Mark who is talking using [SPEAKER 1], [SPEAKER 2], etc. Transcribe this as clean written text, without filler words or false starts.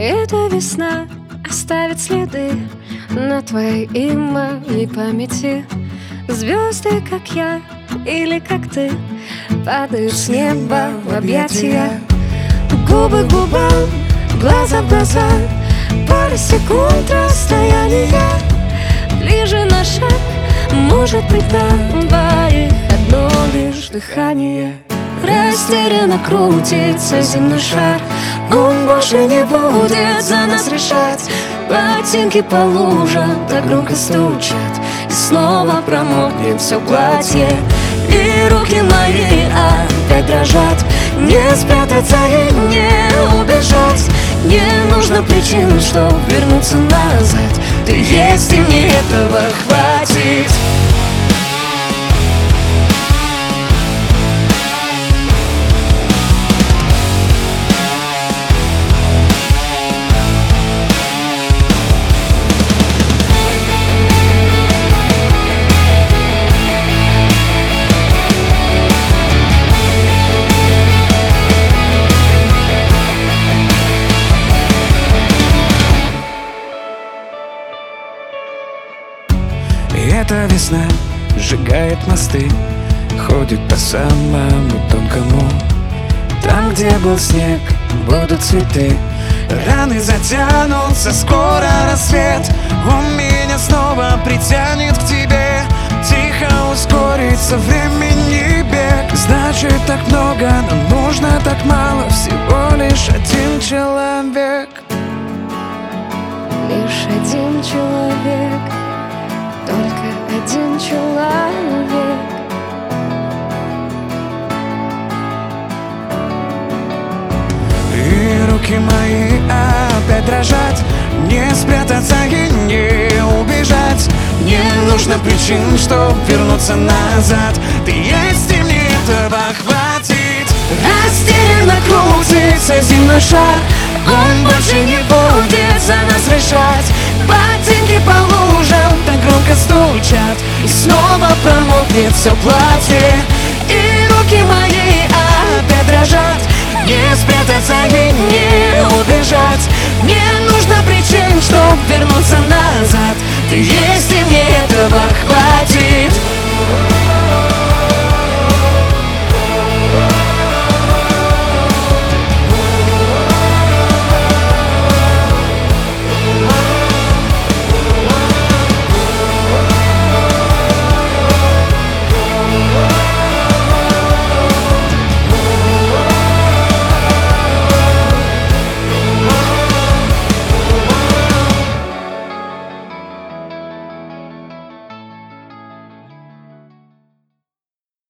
[SPEAKER 1] Эта весна оставит следы на твоей и моей памяти. Звезды, как я или как ты, падают с неба в объятия. Губы к губам, глаза в глаза, пара секунд расстояния. Ближе на шаг, может быть, нам двоих одно лишь дыхание. Растерянно крутится земной шар, он больше не будет за нас решать. Ботинки по лужам так громко стучат, и снова промокнет все платье. И руки мои опять дрожат, не спрятаться и не убежать. Не нужно причин, чтоб вернуться назад. Ты есть, и мне этого хватит.
[SPEAKER 2] Эта весна сжигает мосты, ходит по самому тонкому. Там, где был снег, будут цветы. Раны затянутся, скоро рассвет. Он меня снова притянет к тебе. Тихо ускорится времени бег. Значит, так много, но нужно так мало. Всего лишь один человек.
[SPEAKER 1] Лишь один человек, только один человек.
[SPEAKER 2] И руки мои опять дрожат, не спрятаться и не убежать. Не нужно причин, чтоб вернуться назад. Ты есть, и мне этого хватит.
[SPEAKER 1] Растерянно крутится земной шар, он больше не будет за нас решать. Ботинки по лужам так громко стучат, и снова промокнет все платье. И руки мои опять дрожат, не спрятаться и не убежать. Не нужно причин, чтоб вернуться назад. Ты есть, и мне этого хватит.